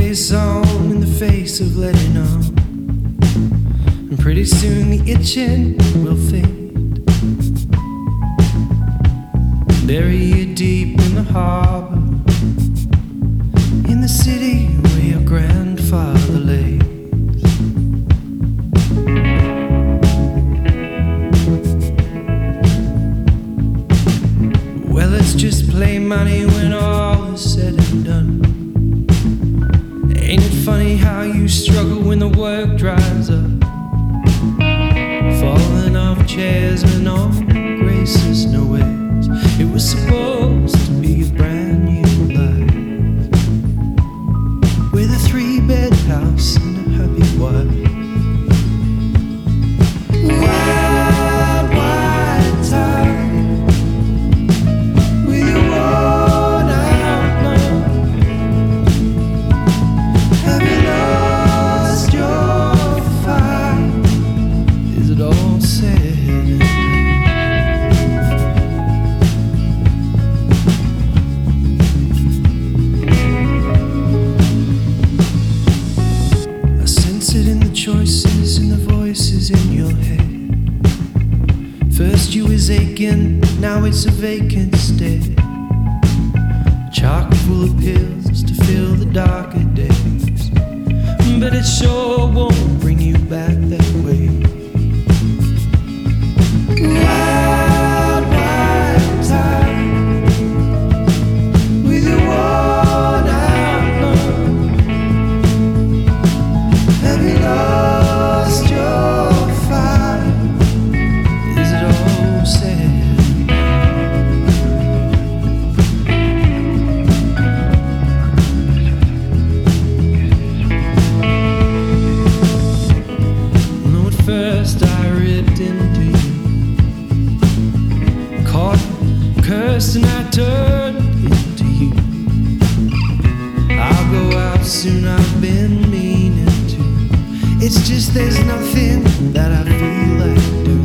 face on in the face of letting on. And pretty soon the itching will fade. Bury you deep in the harbor, in the city where your grandfather lays. Well, let's just play money when all is said and done. Ain't it funny how you struggle when the work dries up? Falling off chairs and all graces nowheres. It was supposed to be a brand new life, with a 3-bed house and a happy wife. Wild, wild time, with your worn out love. Have you lost your fire? Is it all said? Choices and the voices in your head. First you was aching, now it's a vacant stare. Chock full of pills to fill the darker days, but it sure won't bring you back that way. Wild, wild time, with your worn out love. Have you lost your fire? Is it all said? No, at first I ripped into you, caught, cursed, and I turned into you. I'll go out soon, I've been meaning to. It's just there's nothing that I feel like doing.